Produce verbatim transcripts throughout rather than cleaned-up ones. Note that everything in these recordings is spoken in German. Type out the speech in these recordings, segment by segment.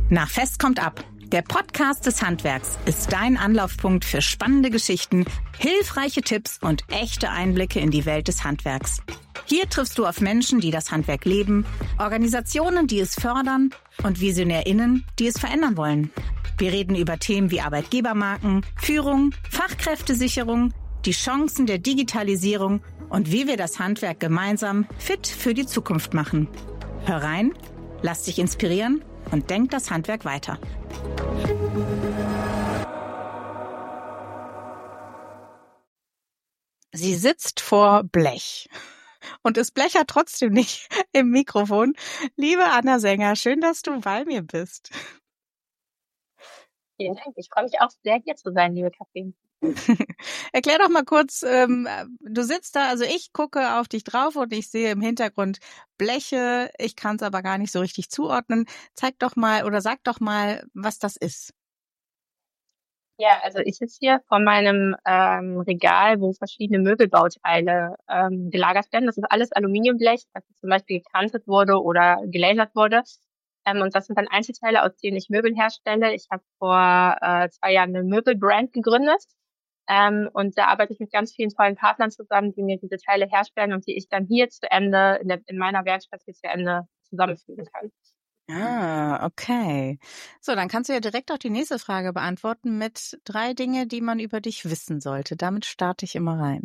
Nach Fest kommt ab. Der Podcast des Handwerks ist dein Anlaufpunkt für spannende Geschichten, hilfreiche Tipps und echte Einblicke in die Welt des Handwerks. Hier triffst du auf Menschen, die das Handwerk leben, Organisationen, die es fördern und VisionärInnen, die es verändern wollen. Wir reden über Themen wie Arbeitgebermarken, Führung, Fachkräftesicherung, die Chancen der Digitalisierung und wie wir das Handwerk gemeinsam fit für die Zukunft machen. Hör rein, lass dich inspirieren und denk das Handwerk weiter. Sie sitzt vor Blech und es blechert trotzdem nicht im Mikrofon. Liebe Anna Sänger, schön, dass du bei mir bist. Vielen Dank. Ich freue mich auch sehr, hier zu sein, liebe Katrin. Erklär doch mal kurz, ähm, du sitzt da, also ich gucke auf dich drauf und ich sehe im Hintergrund Bleche. Ich kann es aber gar nicht so richtig zuordnen. Zeig doch mal oder sag doch mal, was das ist. Ja, also ich sitze hier vor meinem ähm, Regal, wo verschiedene Möbelbauteile ähm, gelagert werden. Das ist alles Aluminiumblech, das zum Beispiel gekantet wurde oder gelasert wurde. Ähm, und das sind dann Einzelteile, aus denen ich Möbel herstelle. Ich habe vor äh, zwei Jahren eine Möbelbrand gegründet. Ähm, und da arbeite ich mit ganz vielen tollen Partnern zusammen, die mir diese Teile herstellen und die ich dann hier zu Ende, in, der, in meiner Werkstatt hier zu Ende zusammenfügen kann. Ah, okay. So, dann kannst du ja direkt auch die nächste Frage beantworten mit drei Dinge, die man über dich wissen sollte. Damit starte ich immer rein.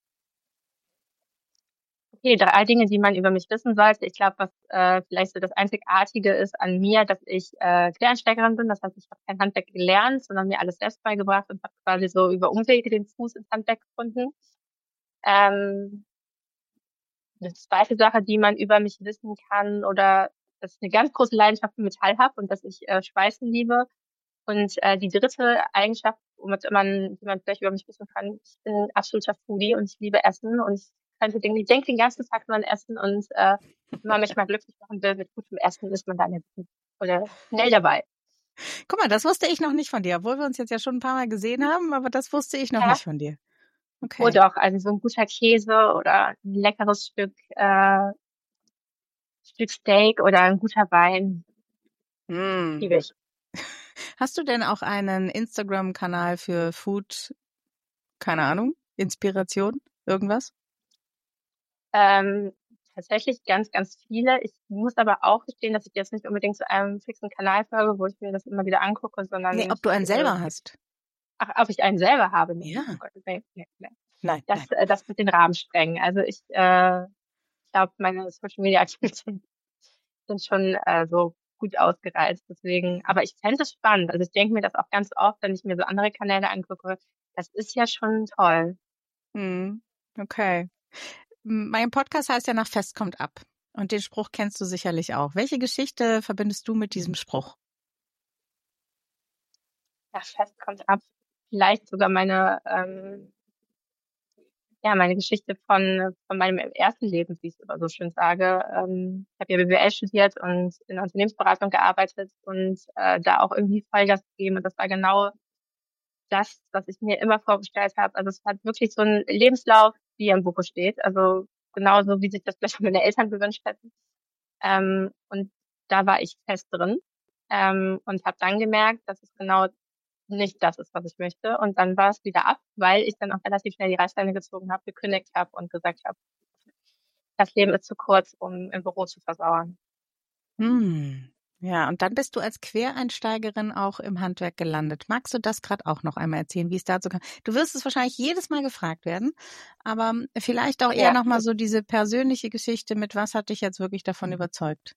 Okay, drei Dinge, die man über mich wissen sollte. Ich glaube, was äh, vielleicht so das Einzigartige ist an mir, dass ich äh, Quereinsteigerin bin. Das heißt, ich habe kein Handwerk gelernt, sondern mir alles selbst beigebracht und habe quasi so über Umwege den Fuß ins Handwerk gefunden. Ähm, eine zweite Sache, die man über mich wissen kann, oder dass ich eine ganz große Leidenschaft für Metall habe und dass ich äh, Schweißen liebe. Und äh, die dritte Eigenschaft, womit man, die man vielleicht über mich wissen kann, ich bin ein absoluter Foodie und ich liebe Essen und ich könnte den, ich denke den ganzen Tag nur an Essen und äh, wenn man mich mal glücklich machen will mit gutem Essen, ist man dann jetzt oder schnell dabei. Guck mal, das wusste ich noch nicht von dir, obwohl wir uns jetzt ja schon ein paar Mal gesehen haben, aber das wusste ich noch Ja. nicht von dir. Okay. Oh doch, also so ein guter Käse oder ein leckeres Stück, äh, Stück Steak oder ein guter Wein. Mm. Liebe ich. Hast du denn auch einen Instagram-Kanal für Food, keine Ahnung, Inspiration, irgendwas? Ähm, tatsächlich ganz, ganz viele. Ich muss aber auch gestehen, dass ich jetzt nicht unbedingt zu einem fixen Kanal folge, wo ich mir das immer wieder angucke, sondern... Nee, ob du einen selber äh, hast. Ach, ob ich einen selber habe? Nee. Ja. Oh Gott, nee, nee, nee. Nein, Das, nein. äh, das wird den Rahmen sprengen. Also ich äh, glaube, meine Social-Media-Aktivitäten sind schon äh, so gut ausgereizt. Deswegen, aber ich fände es spannend. Also ich denke mir das auch ganz oft, wenn ich mir so andere Kanäle angucke. Das ist ja schon toll. Hm. Okay. Mein Podcast heißt ja Nach Fest kommt ab. Und den Spruch kennst du sicherlich auch. Welche Geschichte verbindest du mit diesem Spruch? Ja, Fest kommt ab. Vielleicht sogar meine, ähm, ja, meine Geschichte von, von meinem ersten Leben, wie ich es immer so schön sage. Ähm, ich habe ja B W L studiert und in der Unternehmensberatung gearbeitet und äh, da auch irgendwie Vollgas gegeben. Und das war genau das, was ich mir immer vorgestellt habe. Also es hat wirklich so einen Lebenslauf, wie er im Buche steht. Also genauso, wie sich das vielleicht meine Eltern gewünscht hätten. Ähm, und da war ich fest drin ähm, und habe dann gemerkt, dass es genau nicht das ist, was ich möchte. Und dann war es wieder ab, weil ich dann auch relativ schnell die Reißleine gezogen habe, gekündigt habe und gesagt habe, das Leben ist zu kurz, um im Büro zu versauern. Hm. Ja, und dann bist du als Quereinsteigerin auch im Handwerk gelandet. Magst du das gerade auch noch einmal erzählen, wie es dazu kam? Du wirst es wahrscheinlich jedes Mal gefragt werden, aber vielleicht auch eher Ja. nochmal so diese persönliche Geschichte mit, was hat dich jetzt wirklich davon überzeugt?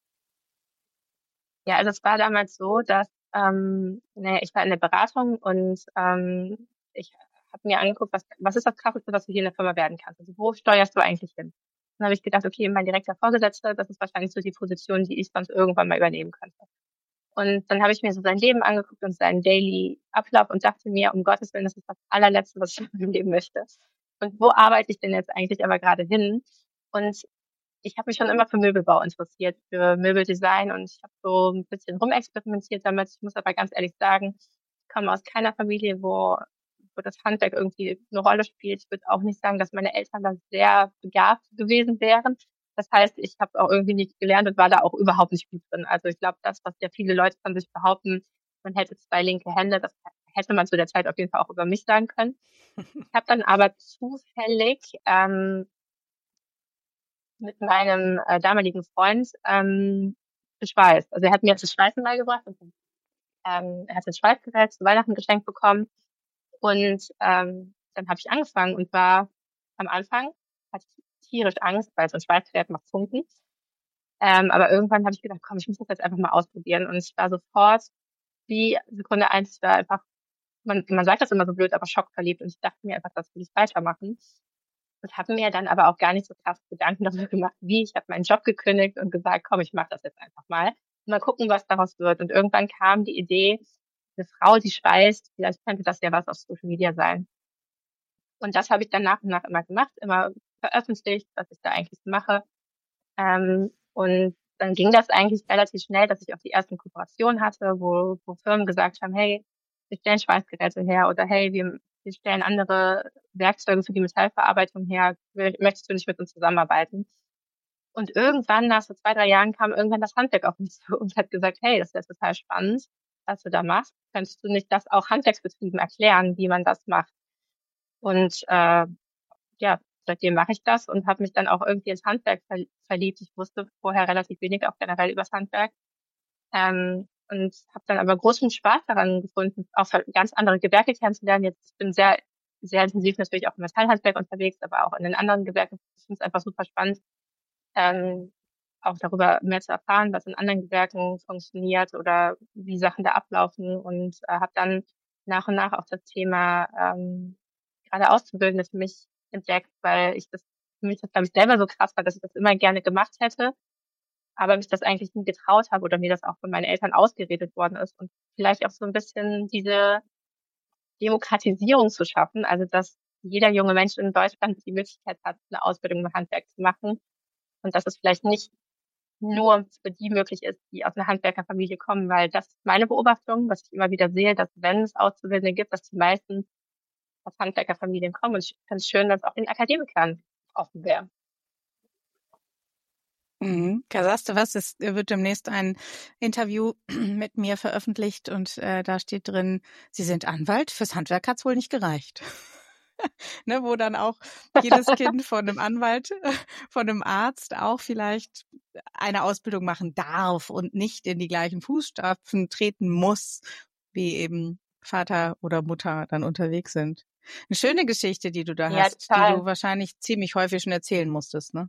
Ja, also es war damals so, dass ähm, naja, ich war in der Beratung und ähm, ich habe mir angeguckt, was, was ist das Krasseste, was du hier in der Firma werden kannst? Also wo steuerst du eigentlich hin? Dann habe ich gedacht, okay, mein direkter Vorgesetzter, das ist wahrscheinlich so die Position, die ich sonst irgendwann mal übernehmen könnte. Und dann habe ich mir so sein Leben angeguckt und seinen Daily Ablauf und dachte mir, um Gottes Willen, das ist das allerletzte, was ich in meinem Leben möchte. Und wo arbeite ich denn jetzt eigentlich aber gerade hin? Und ich habe mich schon immer für Möbelbau interessiert, für Möbeldesign und ich habe so ein bisschen rumexperimentiert damit. Ich muss aber ganz ehrlich sagen, ich komme aus keiner Familie, wo, wo das Handwerk irgendwie eine Rolle spielt. Ich würde auch nicht sagen, dass meine Eltern da sehr begabt gewesen wären. Das heißt, ich habe auch irgendwie nicht gelernt und war da auch überhaupt nicht gut drin. Also ich glaube, das, was ja viele Leute von sich behaupten, man hätte zwei linke Hände, das hätte man zu der Zeit auf jeden Fall auch über mich sagen können. Ich habe dann aber zufällig ähm, mit meinem äh, damaligen Freund ähm, geschweißt. Also er hat mir das Schweißen beigebracht und ähm, er hat ein Schweißgerät zu Weihnachten geschenkt bekommen. Und ähm, dann habe ich angefangen und war am Anfang, hatte ich tierisch Angst, weil so ein Schweißgerät macht Funken. Ähm, aber irgendwann habe ich gedacht, komm, ich muss das jetzt einfach mal ausprobieren. Und ich war sofort, wie Sekunde eins, ich war einfach, man, man sagt das immer so blöd, aber schockverliebt. Und ich dachte mir einfach, das will ich weitermachen. Und habe mir dann aber auch gar nicht so krass Gedanken darüber gemacht, wie. Ich habe meinen Job gekündigt und gesagt, komm, ich mache das jetzt einfach mal. Mal gucken, was daraus wird. Und irgendwann kam die Idee, eine Frau, die schweißt, vielleicht könnte das ja was auf Social Media sein. Und das habe ich dann nach und nach immer gemacht, immer veröffentlicht, was ich da eigentlich mache. Ähm, und dann ging das eigentlich relativ schnell, dass ich auch die ersten Kooperationen hatte, wo, wo Firmen gesagt haben, hey, wir stellen Schweißgeräte her oder hey, wir, wir stellen andere Werkzeuge für die Metallverarbeitung her. Möchtest du nicht mit uns zusammenarbeiten? Und irgendwann, nach so zwei, drei Jahren, kam irgendwann das Handwerk auf mich zu und hat gesagt, hey, das ist ja total spannend, was du da machst. Könntest du nicht das auch Handwerksbetrieben erklären, wie man das macht? Und äh, ja, seitdem mache ich das und habe mich dann auch irgendwie ins Handwerk ver verliebt. Ich wusste vorher relativ wenig, auch generell übers Handwerk. Ähm, und habe dann aber großen Spaß daran gefunden, auch ganz andere Gewerke kennenzulernen. Jetzt ich bin sehr, sehr intensiv natürlich auch im Metallhandwerk unterwegs, aber auch in den anderen Gewerken. Ich finde es einfach super spannend, ähm, auch darüber mehr zu erfahren, was in anderen Gewerken funktioniert oder wie Sachen da ablaufen und äh, habe dann nach und nach auch das Thema ähm, gerade Auszubildende für mich entdeckt, weil ich das für mich das glaube ich selber so krass war, dass ich das immer gerne gemacht hätte, aber mich das eigentlich nie getraut habe oder mir das auch von meinen Eltern ausgeredet worden ist und vielleicht auch so ein bisschen diese Demokratisierung zu schaffen, also dass jeder junge Mensch in Deutschland die Möglichkeit hat, eine Ausbildung im Handwerk zu machen und dass es vielleicht nicht nur für die möglich ist, die aus einer Handwerkerfamilie kommen, weil das ist meine Beobachtung, was ich immer wieder sehe, dass wenn es Auszubildende gibt, dass die meisten aus Handwerkerfamilien kommen. Und ich finde es schön, dass auch den Akademikern offen wäre. Mhm. Sagst du was? Es wird demnächst ein Interview mit mir veröffentlicht und äh, da steht drin, Sie sind Anwalt, fürs Handwerk hat's wohl nicht gereicht. Ne, wo dann auch jedes Kind von einem Anwalt, von einem Arzt auch vielleicht eine Ausbildung machen darf und nicht in die gleichen Fußstapfen treten muss, wie eben Vater oder Mutter dann unterwegs sind. Eine schöne Geschichte, die du da Ja, hast, die total. du wahrscheinlich ziemlich häufig schon erzählen musstest, ne?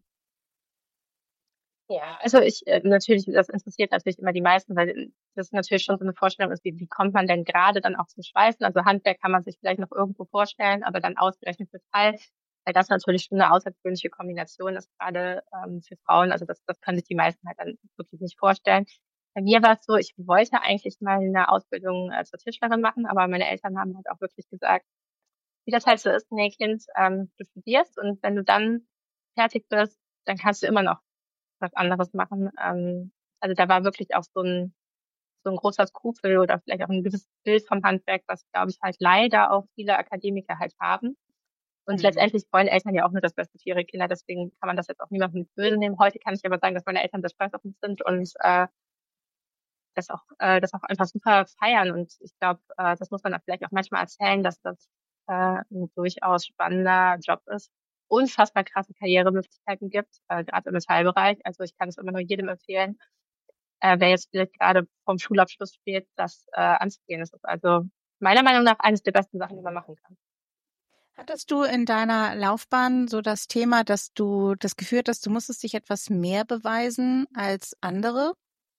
Ja, also ich äh, natürlich, das interessiert natürlich immer die meisten, weil das natürlich schon so eine Vorstellung ist, wie, wie kommt man denn gerade dann auch zum Schweißen? Also Handwerk kann man sich vielleicht noch irgendwo vorstellen, aber dann ausgerechnet Metall, weil das natürlich schon eine außergewöhnliche Kombination ist, gerade ähm, für Frauen. Also das, das können sich die meisten halt dann wirklich nicht vorstellen. Bei mir war es so, ich wollte eigentlich mal eine Ausbildung äh, zur Tischlerin machen, aber meine Eltern haben halt auch wirklich gesagt, wie das halt so ist, nee, Kind, ähm, du studierst und wenn du dann fertig bist, dann kannst du immer noch was anderes machen. Ähm, also da war wirklich auch so ein, so ein großer Skrupel oder vielleicht auch ein gewisses Bild vom Handwerk, was, glaube ich, halt leider auch viele Akademiker halt haben. Und Mhm. letztendlich wollen Eltern ja auch nur das Beste für ihre Kinder, deswegen kann man das jetzt auch niemandem mit böse nehmen. Heute kann ich aber sagen, dass meine Eltern sehr stolz auf uns sind und äh, das auch, äh, das auch einfach super feiern. Und ich glaube, äh, das muss man auch vielleicht auch manchmal erzählen, dass das äh, ein durchaus spannender Job ist. Unfassbar krasse Karrieremöglichkeiten gibt, äh, gerade im Metallbereich. Also ich kann es immer nur jedem empfehlen, äh, wer jetzt vielleicht gerade vom Schulabschluss steht, das äh, anzugehen. Das ist also meiner Meinung nach eines der besten Sachen, die man machen kann. Hattest du in deiner Laufbahn so das Thema, dass du das Gefühl hattest, du musstest dich etwas mehr beweisen als andere?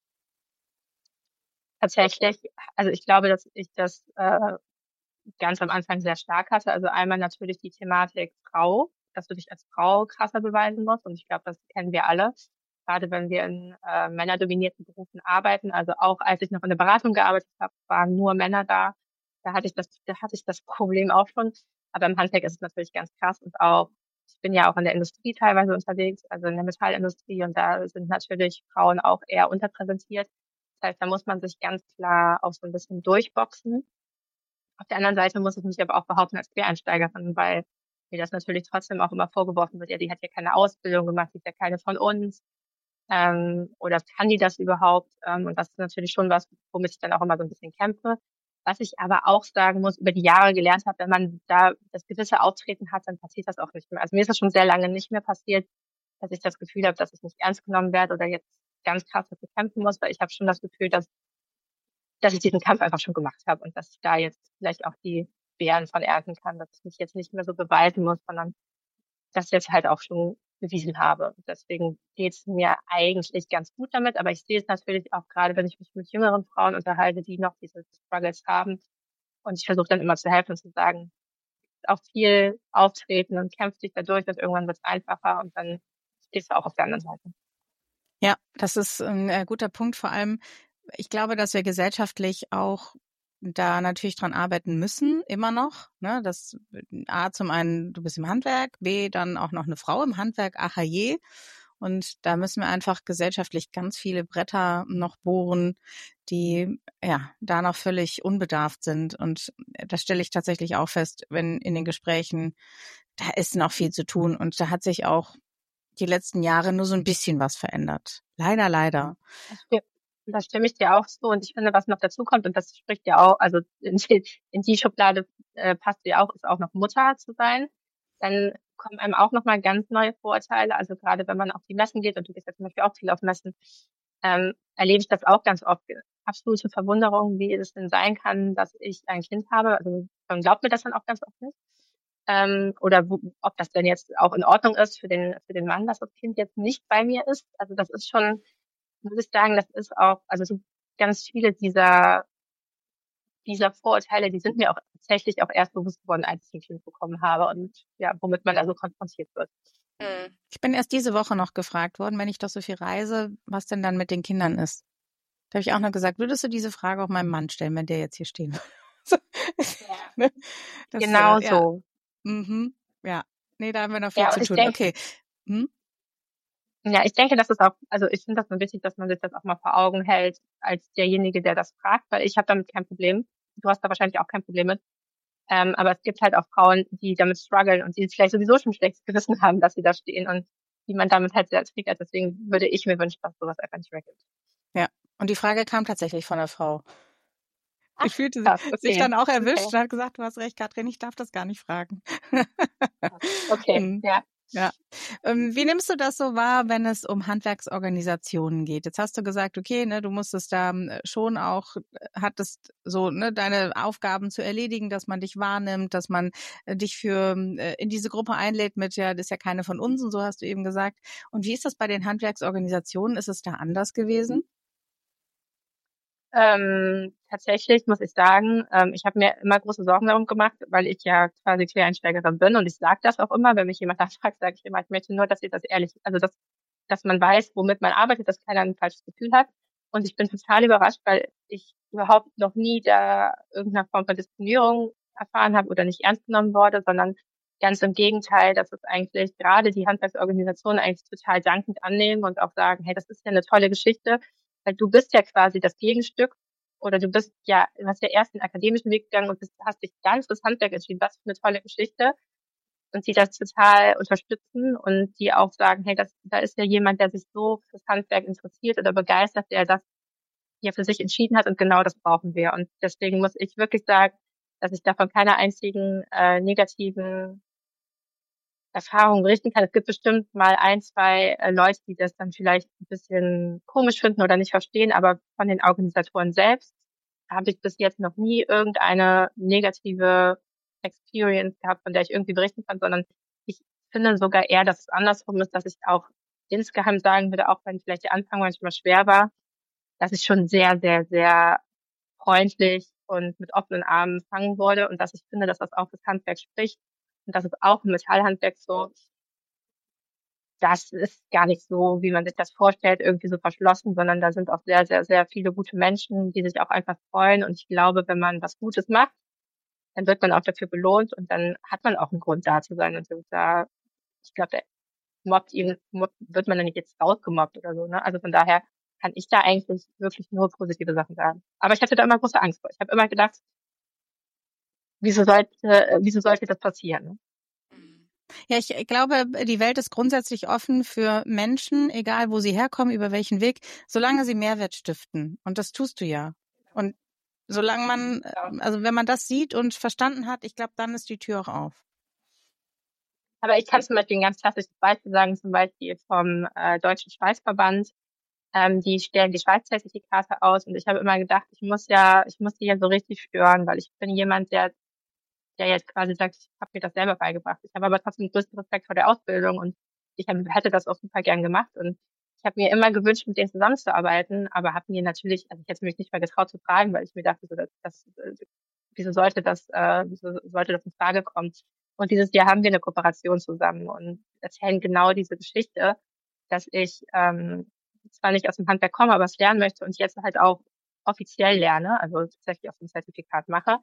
Tatsächlich, also ich glaube, dass ich das äh, ganz am Anfang sehr stark hatte. Also einmal natürlich die Thematik Frau, dass du dich als Frau krasser beweisen musst. Und ich glaube, das kennen wir alle. Gerade wenn wir in äh, männerdominierten Berufen arbeiten. Also auch als ich noch in der Beratung gearbeitet habe, waren nur Männer da. Da hatte ich das, da hatte ich das Problem auch schon. Aber im Handwerk ist es natürlich ganz krass und auch, ich bin ja auch in der Industrie teilweise unterwegs, also in der Metallindustrie und da sind natürlich Frauen auch eher unterpräsentiert. Das heißt, da muss man sich ganz klar auch so ein bisschen durchboxen. Auf der anderen Seite muss ich mich aber auch behaupten als Quereinsteigerin, weil mir das natürlich trotzdem auch immer vorgeworfen wird, ja, die hat ja keine Ausbildung gemacht, die ist ja keine von uns. Ähm, oder kann die das überhaupt? Ähm, und das ist natürlich schon was, womit ich dann auch immer so ein bisschen kämpfe. Was ich aber auch sagen muss, über die Jahre gelernt habe, wenn man da das gewisse Auftreten hat, dann passiert das auch nicht mehr. Also mir ist das schon sehr lange nicht mehr passiert, dass ich das Gefühl habe, dass ich nicht ernst genommen werde oder jetzt ganz krass dafür kämpfen muss, weil ich habe schon das Gefühl, dass, dass ich diesen Kampf einfach schon gemacht habe und dass ich da jetzt vielleicht auch die Beeren von ernten kann, dass ich mich jetzt nicht mehr so beweisen muss, sondern das ich jetzt halt auch schon bewiesen habe. Deswegen geht's mir eigentlich ganz gut damit, aber ich sehe es natürlich auch gerade, wenn ich mich mit jüngeren Frauen unterhalte, die noch diese Struggles haben. Und ich versuche dann immer zu helfen und zu sagen, auch viel auftreten und kämpft dich dadurch und irgendwann wird es einfacher und dann stehst du auch auf der anderen Seite. Ja, das ist ein äh, guter Punkt. Vor allem, ich glaube, dass wir gesellschaftlich auch da natürlich dran arbeiten müssen, immer noch. Ne? Das A, zum einen, du bist im Handwerk, B, dann auch noch eine Frau im Handwerk, ach je. Und da müssen wir einfach gesellschaftlich ganz viele Bretter noch bohren, die ja da noch völlig unbedarft sind. Und das stelle ich tatsächlich auch fest, wenn in den Gesprächen, da ist noch viel zu tun. Und da hat sich auch die letzten Jahre nur so ein bisschen was verändert. Leider, leider. Das stimmt. Da stimme ich dir auch zu. Und ich finde, was noch dazu kommt, und das spricht ja auch, also in die, in die Schublade äh, passt ja auch, ist auch noch Mutter zu sein. Dann kommen einem auch nochmal ganz neue Vorurteile. Also gerade wenn man auf die Messen geht, und du gehst ja zum Beispiel auch viel auf Messen, ähm, erlebe ich das auch ganz oft. Absolute Verwunderung, wie es denn sein kann, dass ich ein Kind habe. Also man glaubt mir das dann auch ganz oft nicht. Ähm, oder wo, ob das denn jetzt auch in Ordnung ist für den, für den Mann, dass das Kind jetzt nicht bei mir ist. Also das ist schon, muss ich sagen, das ist auch, also so ganz viele dieser, dieser Vorurteile, die sind mir auch tatsächlich auch erst bewusst geworden, als ich ein Kind bekommen habe und ja, womit man also konfrontiert wird. Ich bin erst diese Woche noch gefragt worden, wenn ich doch so viel reise, was denn dann mit den Kindern ist. Da habe ich auch noch gesagt, würdest du diese Frage auch meinem Mann stellen, wenn der jetzt hier stehen würde? Ja. Das, Genau äh, ja. so. Mhm. Ja, nee, da haben wir noch viel Ja, zu und ich tun. denke, Okay. Hm? ja, ich denke, das ist auch, also ich finde das so wichtig, dass man sich das auch mal vor Augen hält, als derjenige, der das fragt, weil ich habe damit kein Problem. Du hast da wahrscheinlich auch kein Problem mit. Ähm, aber es gibt halt auch Frauen, die damit strugglen und die vielleicht sowieso schon schlechtes Gewissen haben, dass sie da stehen und die man damit halt sehr triggert. Deswegen würde ich mir wünschen, dass sowas einfach nicht mehr gibt. Ja, und die Frage kam tatsächlich von einer Frau. Ach, Ich fühlte krass, sich okay. dann auch erwischt Okay. und hat gesagt, du hast recht, Katrin, ich darf das gar nicht fragen. Okay, Hm. ja. Ja. Ähm, wie nimmst du das so wahr, wenn es um Handwerksorganisationen geht? Jetzt hast du gesagt, okay, ne, du musstest da äh, schon auch, äh, hattest so, ne, deine Aufgaben zu erledigen, dass man dich wahrnimmt, dass man äh, dich für äh, in diese Gruppe einlädt mit, ja, das ist ja keine von uns und so hast du eben gesagt. Und wie ist das bei den Handwerksorganisationen? Ist es da anders gewesen? Ähm, tatsächlich muss ich sagen, ähm, ich habe mir immer große Sorgen darum gemacht, weil ich ja quasi Quereinsteigerin bin und ich sage das auch immer, wenn mich jemand nachfragt, sage ich immer, ich möchte nur, dass ihr das ehrlich, also dass, dass man weiß, womit man arbeitet, dass keiner ein falsches Gefühl hat. Und ich bin total überrascht, weil ich überhaupt noch nie da irgendeine Form von Diskriminierung erfahren habe oder nicht ernst genommen wurde, sondern ganz im Gegenteil, dass es eigentlich gerade die Handwerksorganisationen eigentlich total dankend annehmen und auch sagen, hey, das ist ja eine tolle Geschichte, weil du bist ja quasi das Gegenstück oder du bist ja, du hast ja erst den akademischen Weg gegangen und bist, hast dich ganz fürs Handwerk entschieden. Was für eine tolle Geschichte. Und die das total unterstützen und die auch sagen, hey, das, da ist ja jemand, der sich so fürs Handwerk interessiert oder begeistert, der das ja für sich entschieden hat und genau das brauchen wir. Und deswegen muss ich wirklich sagen, dass ich davon keine einzigen äh, negativen Erfahrungen berichten kann. Es gibt bestimmt mal ein, zwei äh, Leute, die das dann vielleicht ein bisschen komisch finden oder nicht verstehen, aber von den Organisatoren selbst habe ich bis jetzt noch nie irgendeine negative Experience gehabt, von der ich irgendwie berichten kann, sondern ich finde sogar eher, dass es andersrum ist, dass ich auch insgeheim sagen würde, auch wenn vielleicht der Anfang manchmal schwer war, dass ich schon sehr, sehr, sehr freundlich und mit offenen Armen empfangen wurde und dass ich finde, dass das auch das Handwerk spricht und das ist auch im Metallhandwerk so. Das ist gar nicht so, wie man sich das vorstellt, irgendwie so verschlossen, sondern da sind auch sehr, sehr, sehr viele gute Menschen, die sich auch einfach freuen. Und ich glaube, wenn man was Gutes macht, dann wird man auch dafür belohnt und dann hat man auch einen Grund da zu sein. Und so da, ich glaube, der mobbt ihn, mobbt, wird man dann nicht jetzt rausgemobbt oder so, ne? Also von daher kann ich da eigentlich wirklich nur positive Sachen sagen. Aber ich hatte da immer große Angst vor. Ich habe immer gedacht, wieso sollte, äh, wieso sollte das passieren? Ne? Ja, ich glaube, die Welt ist grundsätzlich offen für Menschen, egal wo sie herkommen, über welchen Weg, solange sie Mehrwert stiften. Und das tust du ja. Und solange man, Ja. also wenn man das sieht und verstanden hat, ich glaube, dann ist die Tür auch auf. Aber ich kann zum Beispiel ein ganz klassisches Beispiel sagen, zum Beispiel vom äh, Deutschen Schweißverband. Ähm, die stellen die Schweißzertifikate aus und ich habe immer gedacht, ich muss ja, ich muss die ja so richtig stören, weil ich bin jemand, der, der jetzt quasi sagt, ich habe mir das selber beigebracht. Ich habe aber trotzdem größten Respekt vor der Ausbildung und ich hab, hätte das auch super gern gemacht und ich habe mir immer gewünscht, mit denen zusammenzuarbeiten, aber habe mir natürlich, also ich hätte mich nicht mal getraut zu fragen, weil ich mir dachte, so, das, das, äh, wieso sollte das, äh, wieso sollte das in Frage kommen? Und dieses Jahr haben wir eine Kooperation zusammen und erzählen genau diese Geschichte, dass ich ähm, zwar nicht aus dem Handwerk komme, aber es lernen möchte und jetzt halt auch offiziell lerne, also tatsächlich auch so ein Zertifikat mache.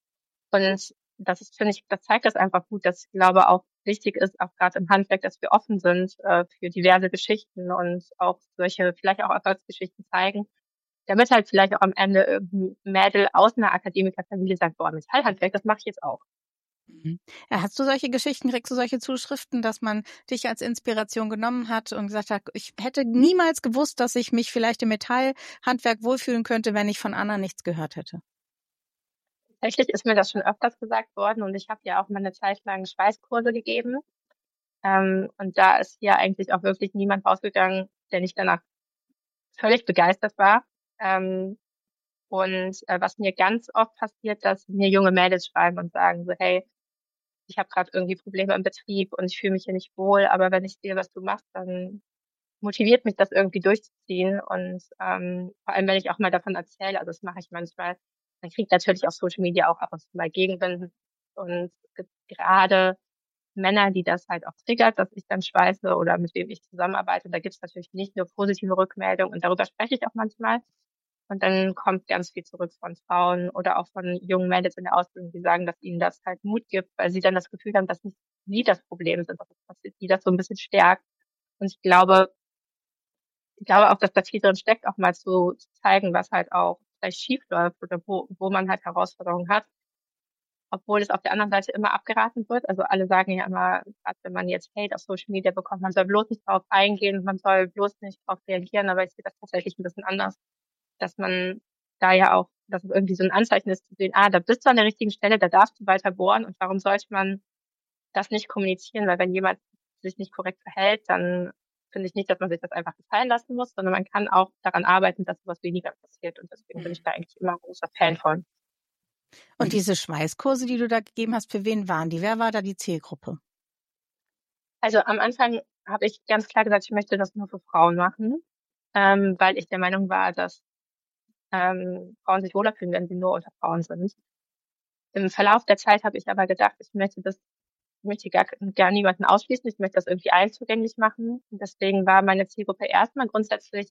Und das ist, finde ich, das zeigt das einfach gut, dass ich glaube auch wichtig ist, auch gerade im Handwerk, dass wir offen sind äh, für diverse Geschichten und auch solche, vielleicht auch Erfolgsgeschichten zeigen, damit halt vielleicht auch am Ende irgendein Mädel aus einer Akademikerfamilie sagt, boah, Metallhandwerk, das mache ich jetzt auch. Mhm. Ja, hast du solche Geschichten, kriegst du solche Zuschriften, dass man dich als Inspiration genommen hat und gesagt hat, ich hätte niemals gewusst, dass ich mich vielleicht im Metallhandwerk wohlfühlen könnte, wenn ich von Anna nichts gehört hätte? Tatsächlich ist mir das schon öfters gesagt worden und ich habe ja auch mal eine Zeit lang Schweißkurse gegeben. Ähm, und da ist ja eigentlich auch wirklich niemand rausgegangen, der nicht danach völlig begeistert war. Ähm, und äh, was mir ganz oft passiert, dass mir junge Mädels schreiben und sagen so, hey, ich habe gerade irgendwie Probleme im Betrieb und ich fühle mich hier nicht wohl, aber wenn ich sehe, was du machst, dann motiviert mich das irgendwie durchzuziehen. Und ähm, vor allem, wenn ich auch mal davon erzähle, also das mache ich manchmal, dann kriegt natürlich auf Social Media auch ab und zu mal Gegenwind. Und es gibt gerade Männer, die das halt auch triggert, dass ich dann schweiße oder mit wem ich zusammenarbeite. Und da gibt es natürlich nicht nur positive Rückmeldungen und darüber spreche ich auch manchmal. Und dann kommt ganz viel zurück von Frauen oder auch von jungen Mädels in der Ausbildung, die sagen, dass ihnen das halt Mut gibt, weil sie dann das Gefühl haben, dass nicht sie das Problem sind, dass die das so ein bisschen stärkt. Und ich glaube, ich glaube auch, dass da viel drin steckt, auch mal zu, zu zeigen, was halt auch vielleicht schief läuft oder wo, wo man halt Herausforderungen hat. Obwohl es auf der anderen Seite immer abgeraten wird. Also alle sagen ja immer, gerade wenn man jetzt Hate auf Social Media bekommt, man soll bloß nicht drauf eingehen, man soll bloß nicht drauf reagieren, aber ich sehe das tatsächlich ein bisschen anders, dass man da ja auch, dass es irgendwie so ein Anzeichen ist zu sehen, ah, da bist du an der richtigen Stelle, da darfst du weiter bohren und warum sollte man das nicht kommunizieren? Weil wenn jemand sich nicht korrekt verhält, dann finde ich nicht, dass man sich das einfach gefallen lassen muss, sondern man kann auch daran arbeiten, dass sowas weniger passiert und deswegen bin ich da eigentlich immer ein großer Fan von. Und diese Schweißkurse, die du da gegeben hast, für wen waren die? Wer war da die Zielgruppe? Also am Anfang habe ich ganz klar gesagt, ich möchte das nur für Frauen machen, ähm, weil ich der Meinung war, dass ähm, Frauen sich wohler fühlen, wenn sie nur unter Frauen sind. Im Verlauf der Zeit habe ich aber gedacht, ich möchte das, ich möchte gar, gar niemanden ausschließen, ich möchte das irgendwie allen zugänglich machen. Und deswegen war meine Zielgruppe erstmal grundsätzlich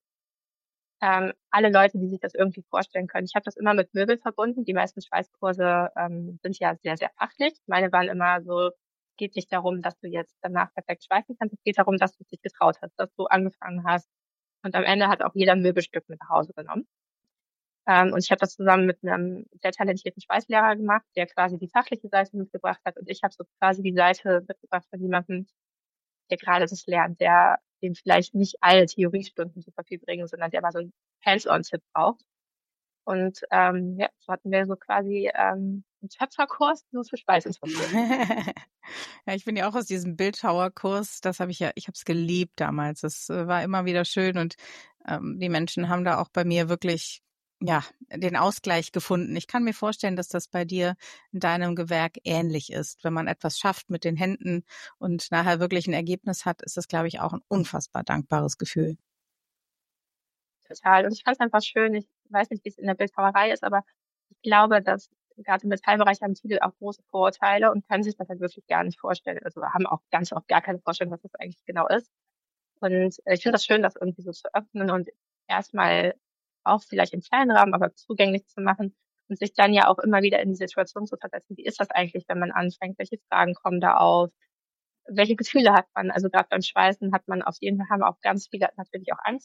ähm, alle Leute, die sich das irgendwie vorstellen können. Ich habe das immer mit Möbel verbunden. Die meisten Schweißkurse ähm, sind ja sehr, sehr fachlich. Meine waren immer so, es geht nicht darum, dass du jetzt danach perfekt schweißen kannst. Es geht darum, dass du dich getraut hast, dass du angefangen hast. Und am Ende hat auch jeder ein Möbelstück mit nach Hause genommen. Ähm, und ich habe das zusammen mit einem sehr talentierten Schweißlehrer gemacht, der quasi die fachliche Seite mitgebracht hat. Und ich habe so quasi die Seite mitgebracht von jemandem, der gerade das lernt, der dem vielleicht nicht alle Theoriestunden super viel bringen, sondern der mal so einen Hands-on-Tipp braucht. Und ähm, ja, so hatten wir so quasi ähm, einen Töpferkurs nur für Schweißinteressierte. Ja, ich bin ja auch aus diesem Bildhauerkurs, das habe ich ja, ich habe es geliebt damals. Das äh, war immer wieder schön und ähm, die Menschen haben da auch bei mir wirklich ja den Ausgleich gefunden. Ich kann mir vorstellen, dass das bei dir in deinem Gewerk ähnlich ist. Wenn man etwas schafft mit den Händen und nachher wirklich ein Ergebnis hat, ist das, glaube ich, auch ein unfassbar dankbares Gefühl. Total. Und ich fand es einfach schön. Ich weiß nicht, wie es in der Bildhauerei ist, aber ich glaube, dass gerade im Metallbereich haben viele auch große Vorurteile und können sich das halt wirklich gar nicht vorstellen. Also haben auch ganz oft gar keine Vorstellung, was das eigentlich genau ist. Und äh, ich finde das schön, das irgendwie so zu öffnen und erstmal auch vielleicht im kleinen Rahmen, aber zugänglich zu machen und sich dann ja auch immer wieder in die Situation zu versetzen. Wie ist das eigentlich, wenn man anfängt? Welche Fragen kommen da auf? Welche Gefühle hat man? Also gerade beim Schweißen hat man auf jeden Fall, haben auch ganz viele natürlich auch Angst.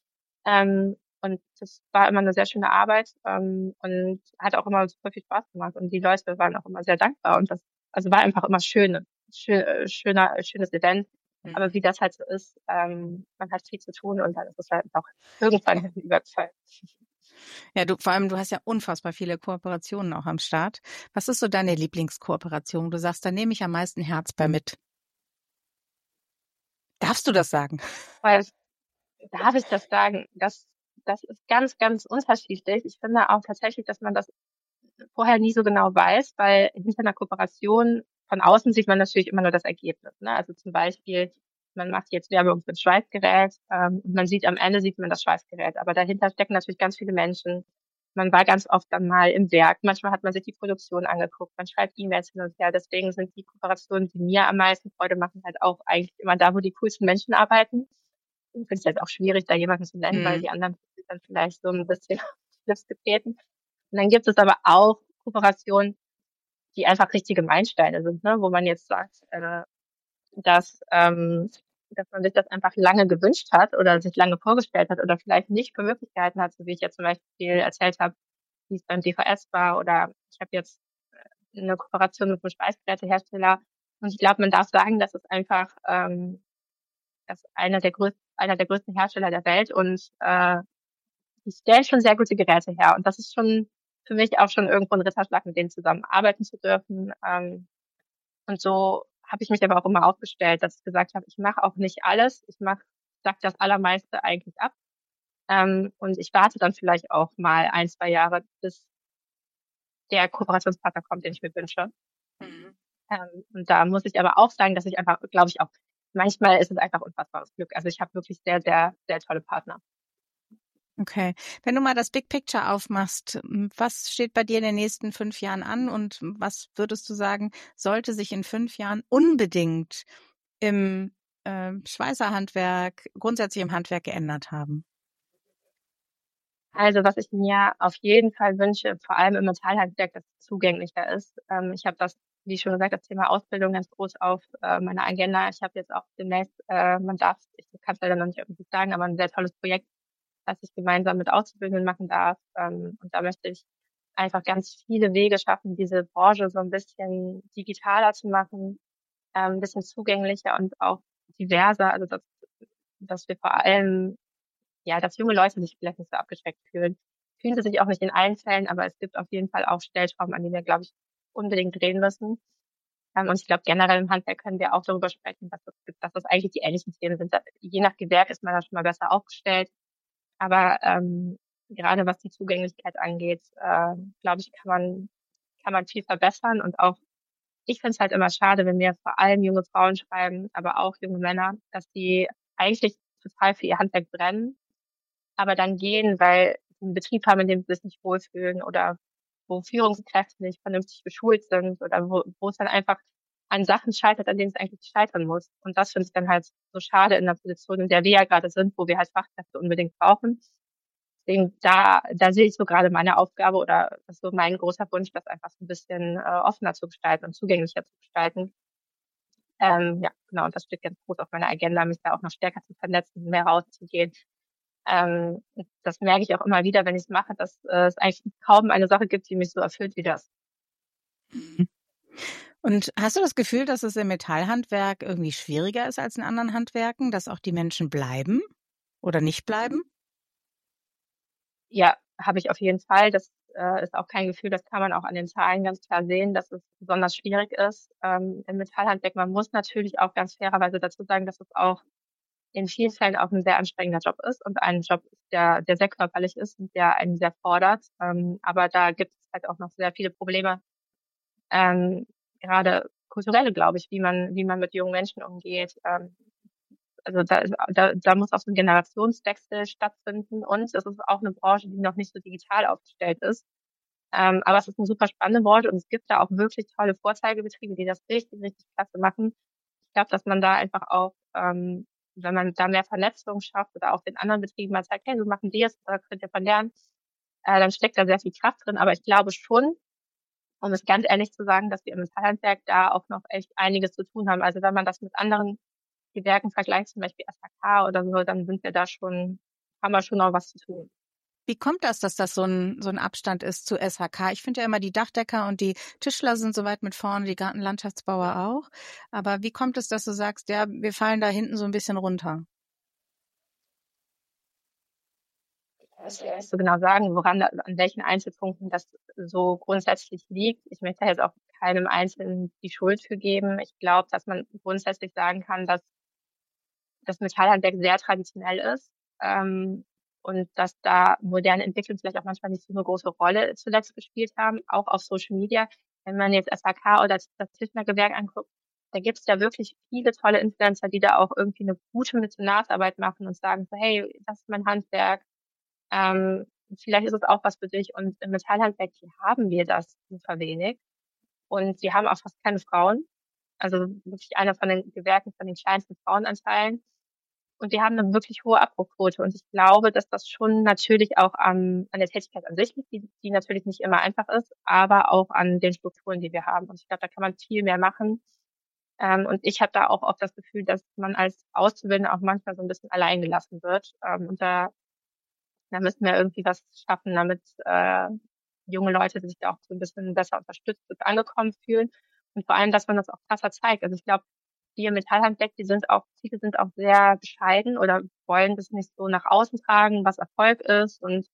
Ähm, und das war immer eine sehr schöne Arbeit ähm, und hat auch immer super viel Spaß gemacht. Und die Leute waren auch immer sehr dankbar. Und das also war einfach immer schön, schön, äh, schöner, schönes Event. Aber Mhm. wie das halt so ist, ähm, man hat viel zu tun und dann ist es halt auch irgendwann überzeugt. Ja, du, vor allem, du hast ja unfassbar viele Kooperationen auch am Start. Was ist so deine Lieblingskooperation? Du sagst, da nehme ich am meisten Herz bei mit. Darfst du das sagen? Weil, darf ich das sagen? Das, das ist ganz, ganz unterschiedlich. Ich finde auch tatsächlich, dass man das vorher nie so genau weiß, weil hinter einer Kooperation von außen sieht man natürlich immer nur das Ergebnis. Ne? Also zum Beispiel, man macht jetzt Werbung für ein Schweißgerät ähm, und man sieht am Ende sieht man das Schweißgerät, aber dahinter stecken natürlich ganz viele Menschen. Man war ganz oft dann mal im Werk. Manchmal hat man sich die Produktion angeguckt. Man schreibt E-Mails hin und her. Deswegen sind die Kooperationen, die mir am meisten Freude machen, halt auch eigentlich immer da, wo die coolsten Menschen arbeiten. Ich finde es jetzt auch schwierig, da jemanden zu nennen, weil Mhm. die anderen sind dann vielleicht so ein bisschen auf die Schlips getreten. Und dann gibt es aber auch Kooperationen, die einfach richtige Meilensteine sind, ne? Wo man jetzt sagt, äh, dass, ähm, dass man sich das einfach lange gewünscht hat oder sich lange vorgestellt hat oder vielleicht nicht für möglich gehalten hat, so wie ich jetzt zum Beispiel erzählt habe, wie es beim D V S war oder ich habe jetzt eine Kooperation mit einem Schweißgerätehersteller und ich glaube, man darf sagen, das ist einfach ähm, das ist einer der größten, einer der größten Hersteller der Welt und äh, die stellen schon sehr gute Geräte her und das ist schon für mich auch schon irgendwo ein Ritterschlag, mit denen zusammenarbeiten zu dürfen. Ähm, und so habe ich mich aber auch immer aufgestellt, dass ich gesagt habe, ich mache auch nicht alles. Ich mache, sag das Allermeiste eigentlich ab. Ähm, und ich warte dann vielleicht auch mal ein, zwei Jahre, bis der Kooperationspartner kommt, den ich mir wünsche. Mhm. Ähm, und da muss ich aber auch sagen, dass ich einfach, glaube ich auch, manchmal ist es einfach unfassbares Glück. Also ich habe wirklich sehr, sehr, sehr tolle Partner. Okay. Wenn du mal das Big Picture aufmachst, m, was steht bei dir in den nächsten fünf Jahren an und was würdest du sagen, sollte sich in fünf Jahren unbedingt im äh, Schweißerhandwerk, grundsätzlich im Handwerk geändert haben? Also was ich mir auf jeden Fall wünsche, vor allem im Metallhandwerk, dass es zugänglicher ist. Ähm, ich habe das, wie schon gesagt, das Thema Ausbildung ganz groß auf äh, meiner Agenda. Ich habe jetzt auch demnächst, äh, man darf, ich kann es leider noch nicht öffentlich sagen, aber ein sehr tolles Projekt, das ich gemeinsam mit Auszubildenden machen darf. Ähm, und da möchte ich einfach ganz viele Wege schaffen, diese Branche so ein bisschen digitaler zu machen, ähm, ein bisschen zugänglicher und auch diverser. Also dass, dass wir vor allem ja, dass junge Leute sich vielleicht nicht so abgeschreckt fühlen. Fühlen sie sich auch nicht in allen Fällen, aber es gibt auf jeden Fall auch Stellschrauben, an denen wir, glaube ich, unbedingt drehen müssen. Ähm, und ich glaube, generell im Handwerk können wir auch darüber sprechen, dass das, dass das eigentlich die ähnlichen Themen sind. Da, je nach Gewerk ist man da schon mal besser aufgestellt. Aber ähm, gerade was die Zugänglichkeit angeht, äh, glaube ich, kann man, kann man viel verbessern. Und auch, ich finde es halt immer schade, wenn mir vor allem junge Frauen schreiben, aber auch junge Männer, dass die eigentlich total für ihr Handwerk brennen aber dann gehen, weil sie 'n Betrieb haben, in dem sie sich nicht wohlfühlen oder wo Führungskräfte nicht vernünftig geschult sind oder wo wo es dann einfach an Sachen scheitert, an denen es eigentlich nicht scheitern muss. Und das finde ich dann halt so schade in der Position, in der wir ja grade sind, wo wir halt Fachkräfte unbedingt brauchen. Deswegen da da sehe ich so grade meine Aufgabe oder das ist so mein großer Wunsch, das einfach so 'n bisschen, äh, offener zu gestalten und zugänglicher zu gestalten. Ähm, ja, genau, und das steht ganz groß auf meiner Agenda, mich da auch noch stärker zu vernetzen, mehr rauszugehen. Ähm, das merke ich auch immer wieder, wenn ich es mache, dass äh, es eigentlich kaum eine Sache gibt, die mich so erfüllt wie das. Mhm. Und hast du das Gefühl, dass es im Metallhandwerk irgendwie schwieriger ist als in anderen Handwerken, dass auch die Menschen bleiben oder nicht bleiben? Ja, habe ich auf jeden Fall. Das äh, ist auch kein Gefühl, das kann man auch an den Zahlen ganz klar sehen, dass es besonders schwierig ist ähm, im Metallhandwerk. Man muss natürlich auch ganz fairerweise dazu sagen, dass es auch in vielen Fällen auch ein sehr anstrengender Job ist und ein Job ist, der der sehr körperlich ist und der einen sehr fordert. Ähm, aber da gibt es halt auch noch sehr viele Probleme, ähm, grade kulturelle, glaube ich, wie man wie man mit jungen Menschen umgeht. Ähm, also da ist da da muss auch so 'n Generationswechsel stattfinden und es ist auch 'ne Branche, die noch nicht so digital aufgestellt ist. Ähm, aber es ist 'ne super spannende Branche und es gibt da auch wirklich tolle Vorzeigebetriebe, die das richtig, richtig klasse machen. Ich glaube, dass man da einfach auch, ähm, wenn man da mehr Vernetzung schafft oder auch den anderen Betrieben mal zeigt: „Hey, so machen wir es, da könnt ihr von lernen“, äh, dann steckt da sehr viel Kraft drin. Aber ich glaube schon, um es ganz ehrlich zu sagen, dass wir im Metallhandwerk da auch noch echt einiges zu tun haben. Also, wenn man das mit anderen Gewerken vergleicht, zum Beispiel S H K oder so, dann sind wir da schon haben wir schon noch was zu tun. Wie kommt das, dass das so ein so ein Abstand ist zu S H K? Ich finde ja immer, die Dachdecker und die Tischler sind so weit mit vorne, die Gartenlandschaftsbauer auch. Aber wie kommt es, dass du sagst, ja, wir fallen da hinten so ein bisschen runter? Ich kann nicht so genau sagen, woran, da- an welchen Einzelpunkten das so grundsätzlich liegt. Ich möchte jetzt auch keinem Einzelnen die Schuld für geben. Ich glaube, dass man grundsätzlich sagen kann, dass das Metallhandwerk sehr traditionell ist, ähm, und dass da moderne Entwicklungen vielleicht auch manchmal nicht so eine große Rolle zuletzt gespielt haben, auch auf Social Media. Wenn man jetzt S H K oder das Tischlergewerk anguckt, da gibt es ja wirklich viele tolle Influencer, die da auch irgendwie eine gute Missionarsarbeit machen und sagen so: „Hey, das ist mein Handwerk, ähm, vielleicht ist es auch was für dich." Und im Metallhandwerk, hier haben wir das super wenig und wir haben auch fast keine Frauen. Also wirklich einer von den Gewerken von den kleinsten Frauenanteilen. Und wir haben eine wirklich hohe Abbruchquote. Und ich glaube, dass das schon natürlich auch am, an der Tätigkeit an sich liegt, die, die natürlich nicht immer einfach ist, aber auch an den Strukturen, die wir haben. Und ich glaube, da kann man viel mehr machen. Ähm, und ich habe da auch oft das Gefühl, dass man als Auszubildender auch manchmal so ein bisschen allein gelassen wird. Ähm, und da, da müssen wir irgendwie was schaffen, damit äh, junge Leute sich da auch so ein bisschen besser unterstützt und angekommen fühlen. Und vor allem, dass man das auch krasser zeigt. Also ich glaube, die im Metallhandwerk, die sind auch, viele sind auch sehr bescheiden oder wollen das nicht so nach außen tragen, was Erfolg ist und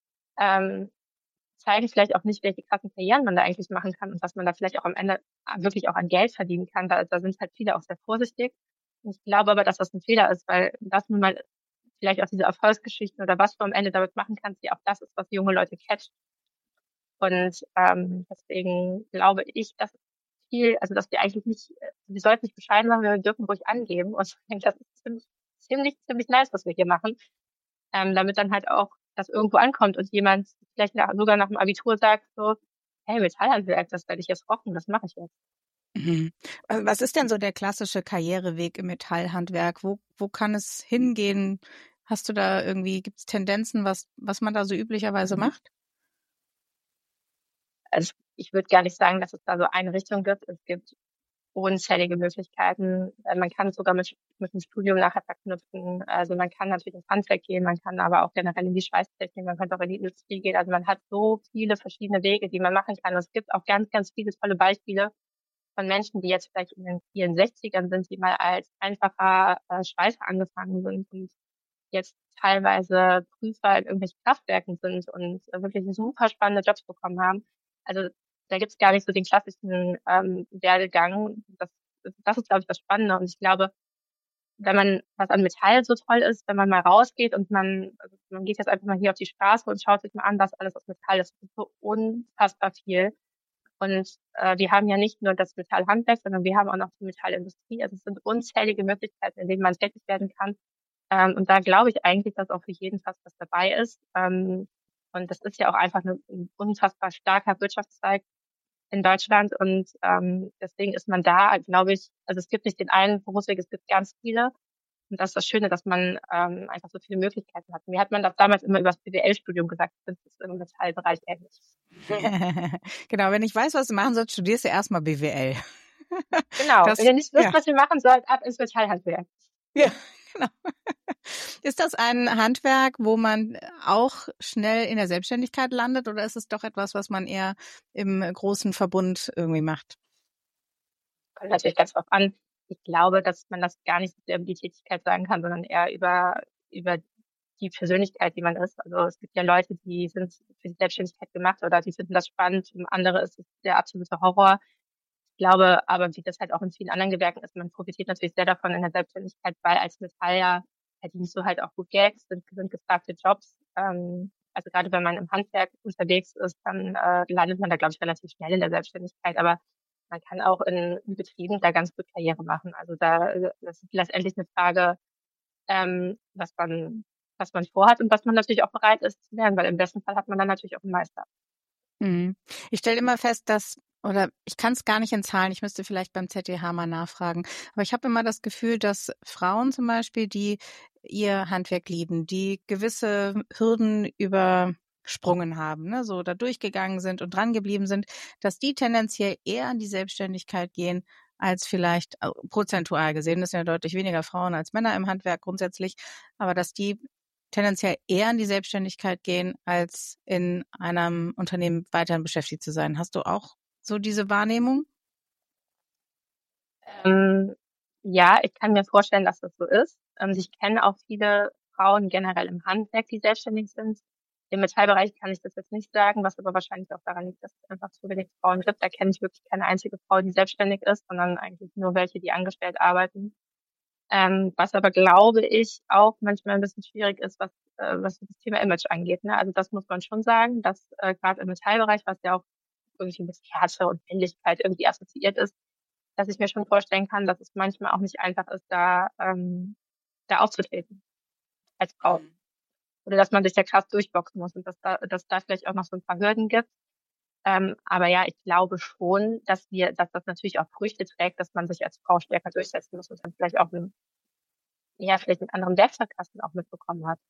ähm, zeigen vielleicht auch nicht, welche krassen Karrieren man da eigentlich machen kann und was man da vielleicht auch am Ende wirklich auch an Geld verdienen kann. Da, da sind halt viele auch sehr vorsichtig. Und ich glaube aber, dass das ein Fehler ist, weil das nun mal vielleicht auch diese Erfolgsgeschichten oder was du am Ende damit machen kannst, die auch das ist, was junge Leute catcht. Und ähm, deswegen glaube ich, dass viel, also dass wir eigentlich nicht, äh, wir sollten nicht bescheiden sein, wir dürfen ruhig angeben. Und ich denke, das ist ziemlich, ziemlich, ziemlich nice, was wir hier machen. Ähm, damit dann halt auch das irgendwo ankommt und jemand vielleicht nach, sogar nach dem Abitur sagt so, hey, Metallhandwerk, das werde ich jetzt rocken, das mache ich jetzt. Mhm. Äh, Was ist denn so der klassische Karriereweg im Metallhandwerk? Wo, wo kann es hingehen? Hast du da irgendwie, gibt es Tendenzen, was, was man da so üblicherweise macht? Also ich würde gar nicht sagen, dass es da so eine Richtung gibt. Es gibt unzählige Möglichkeiten. Äh, Man kann es sogar mit, mit dem Studium nachher verknüpfen. Also man kann natürlich ins Handwerk gehen, man kann aber auch generell in die Schweißtechnik, man kann auch in die Industrie gehen. Also man hat so viele verschiedene Wege, die man machen kann. Und es gibt auch ganz, ganz viele tolle Beispiele von Menschen, die jetzt vielleicht in den vierundsechzigern sind, die mal als einfacher äh, Schweißer angefangen sind und jetzt teilweise Prüfer in irgendwelchen Kraftwerken sind und äh, wirklich super spannende Jobs bekommen haben. Also da gibt's gar nicht so den klassischen ähm, Werdegang. Das, das ist, glaube ich, das Spannende. Und ich glaube, wenn man, was an Metall so toll ist, wenn man mal rausgeht und man, also man geht jetzt einfach mal hier auf die Straße und schaut sich mal an, was alles aus Metall ist. Das ist so unfassbar viel. Und äh, wir haben ja nicht nur das Metallhandwerk, sondern wir haben auch noch die Metallindustrie. Also es sind unzählige Möglichkeiten, in denen man tätig werden kann. Ähm, und da glaube ich eigentlich, dass auch für jeden fast was dabei ist. Ähm, und das ist ja auch einfach eine, ein unfassbar starker Wirtschaftszweig in Deutschland. Und ähm, deswegen ist man da, glaube ich, also es gibt nicht den einen Berufsweg, es gibt ganz viele. Und das ist das Schöne, dass man ähm, einfach so viele Möglichkeiten hat. Mir hat man das damals immer über das B W L-Studium gesagt, das ist im Metallbereich ähnlich. Genau, wenn ich weiß, was du machen sollst, studierst du erstmal B W L. Genau. Wenn Das, ihr nicht wisst, ja, was ihr machen sollt, ab ins Metallhandwerk. ja, genau. Ist das ein Handwerk, wo man auch schnell in der Selbstständigkeit landet, oder ist es doch etwas, was man eher im großen Verbund irgendwie macht? Kommt natürlich ganz drauf an. Ich glaube, dass man das gar nicht so sehr über die Tätigkeit sagen kann, sondern eher über, über die Persönlichkeit, die man ist. Also es gibt ja Leute, die sind für die Selbstständigkeit gemacht oder die finden das spannend. Und andere ist es der absolute Horror. Ich glaube aber, wie das halt auch in vielen anderen Gewerken ist, man profitiert natürlich sehr davon in der Selbstständigkeit, weil als Metaller verdienst du halt auch gut Geld, sind, sind gefragte Jobs. Ähm, also gerade wenn man im Handwerk unterwegs ist, dann äh, landet man da, glaube ich, relativ schnell in der Selbstständigkeit. Aber man kann auch in, in Betrieben da ganz gut Karriere machen. Also da, äh, das ist letztendlich eine Frage, ähm, was man, was man vorhat und was man natürlich auch bereit ist zu lernen, weil im besten Fall hat man dann natürlich auch einen Meister. Mhm. Ich stelle immer fest, dass, oder ich kann es gar nicht in Zahlen, ich müsste vielleicht beim Z D H mal nachfragen, aber ich habe immer das Gefühl, dass Frauen zum Beispiel, die ihr Handwerk lieben, die gewisse Hürden übersprungen haben, ne, so da durchgegangen sind und dran geblieben sind, dass die tendenziell eher an die Selbstständigkeit gehen, als vielleicht äh, prozentual gesehen. Das sind ja deutlich weniger Frauen als Männer im Handwerk grundsätzlich, aber dass die tendenziell eher in die Selbstständigkeit gehen, als in einem Unternehmen weiterhin beschäftigt zu sein. Hast du auch so diese Wahrnehmung? Ähm, ja, ich kann mir vorstellen, dass das so ist. Ähm, ich kenne auch viele Frauen generell im Handwerk, die selbstständig sind. Im Metallbereich kann ich das jetzt nicht sagen, was aber wahrscheinlich auch daran liegt, dass es einfach zu wenig Frauen gibt. Da kenne ich wirklich keine einzige Frau, die selbstständig ist, sondern eigentlich nur welche, die angestellt arbeiten. Ähm, was aber, glaube ich, auch manchmal ein bisschen schwierig ist, was, äh, was das Thema Image angeht. Ne? Also das muss man schon sagen, dass äh, gerade im Metallbereich, was ja auch irgendwie mit Härte und Männlichkeit irgendwie assoziiert ist, dass ich mir schon vorstellen kann, dass es manchmal auch nicht einfach ist, da, ähm, da aufzutreten als Frau. Oder dass man sich da krass durchboxen muss und dass da, dass da vielleicht auch noch so ein paar Hürden gibt. Ähm, aber ja, ich glaube schon, dass wir, dass das natürlich auch Früchte trägt, dass man sich als Frau stärker durchsetzen muss und dann vielleicht auch einen, ja, vielleicht einen anderen Werkzeugkasten auch mitbekommen hat.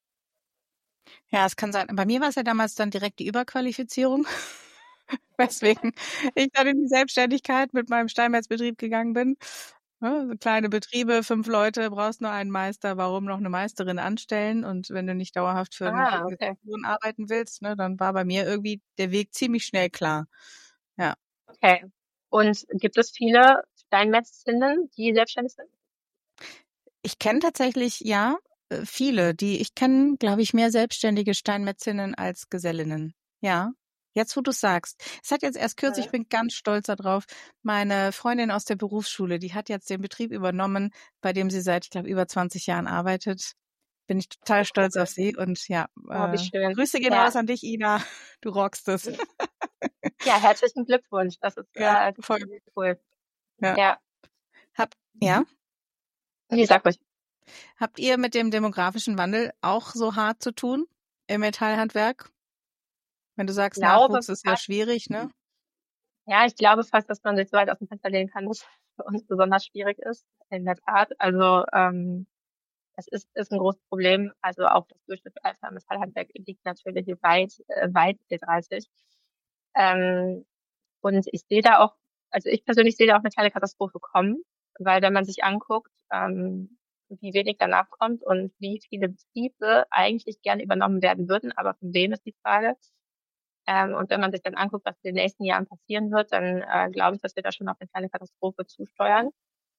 Ja, es kann sein. Bei mir war es ja damals dann direkt die Überqualifizierung, weswegen ich dann in die Selbstständigkeit mit meinem Steinmetzbetrieb gegangen bin. Ne, so kleine Betriebe, fünf Leute, brauchst nur einen Meister, warum noch eine Meisterin anstellen? Und wenn du nicht dauerhaft für eine Ah, okay. Organisation arbeiten willst, ne, dann war bei mir irgendwie der Weg ziemlich schnell klar. Ja. Okay. Und gibt es viele Steinmetzinnen, die selbstständig sind? Ich kenne tatsächlich, ja, äh, viele, die ich kenne, glaube ich, mehr selbstständige Steinmetzinnen als Gesellinnen. Ja, jetzt wo du sagst. Es hat jetzt erst kürzlich, ich Mhm. bin ganz stolz darauf, meine Freundin aus der Berufsschule, die hat jetzt den Betrieb übernommen, bei dem sie seit, ich glaube, über zwanzig Jahren arbeitet. Bin ich total stolz auf Cool. sie und ja, Oh, wie äh, schön. Grüße gehen Ja. raus an dich, Ina. Du rockst es. Ja, herzlichen Glückwunsch. Das ist, Ja, äh, das voll. ist cool. Ja. Ja. Habt, ja, Nee, sag ruhig. habt ihr mit dem demografischen Wandel auch so hart zu tun im Metallhandwerk? Wenn du Ich sagst, glaube Nachwuchs ist ja fast, schwierig, ne? ja, ich glaube fast, dass man sich so weit aus dem Fenster lehnen kann, dass es für uns besonders schwierig ist. In der Tat. Also, ähm, es ist, ist ein großes Problem. Also auch das Durchschnittsalter im Metallhandwerk liegt natürlich weit, äh, weit über dreißig. Ähm, und ich sehe da auch, also ich persönlich sehe da auch eine kleine Katastrophe kommen, weil wenn man sich anguckt, ähm, wie wenig danach kommt und wie viele Betriebe eigentlich gerne übernommen werden würden, aber von wem ist die Frage. Ähm, und wenn man sich dann anguckt, was in den nächsten Jahren passieren wird, dann äh, glaube ich, dass wir da schon auf eine kleine Katastrophe zusteuern.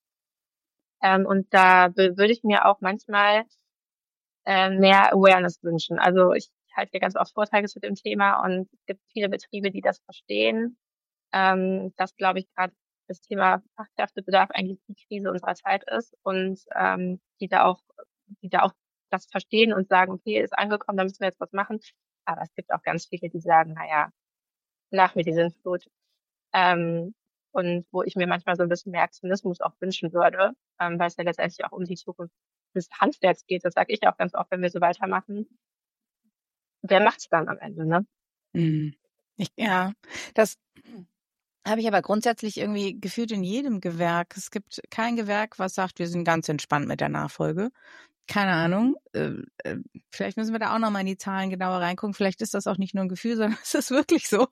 Ähm, und da würde ich mir auch manchmal äh, mehr Awareness wünschen. Also ich halte hier ganz oft Vorträge zu dem Thema und es gibt viele Betriebe, die das verstehen, ähm, dass, glaube ich, gerade das Thema Fachkräftebedarf eigentlich die Krise unserer Zeit ist und ähm, die da auch, die da auch das verstehen und sagen, okay, ist angekommen, da müssen wir jetzt was machen. Aber es gibt auch ganz viele, die sagen, naja, nach mir die Sintflut. Ähm, und wo ich mir manchmal so ein bisschen mehr Aktionismus auch wünschen würde, ähm, weil es ja letztendlich auch um die Zukunft des Handwerks geht. Das sage ich auch ganz oft, wenn wir so weitermachen. Wer macht's dann am Ende, ne? Mhm. Ich, ja, das habe ich aber grundsätzlich irgendwie gefühlt in jedem Gewerk. Es gibt kein Gewerk, was sagt, wir sind ganz entspannt mit der Nachfolge. Keine Ahnung. Äh, äh, vielleicht müssen wir da auch nochmal in die Zahlen genauer reingucken. Vielleicht ist das auch nicht nur ein Gefühl, sondern es ist wirklich so.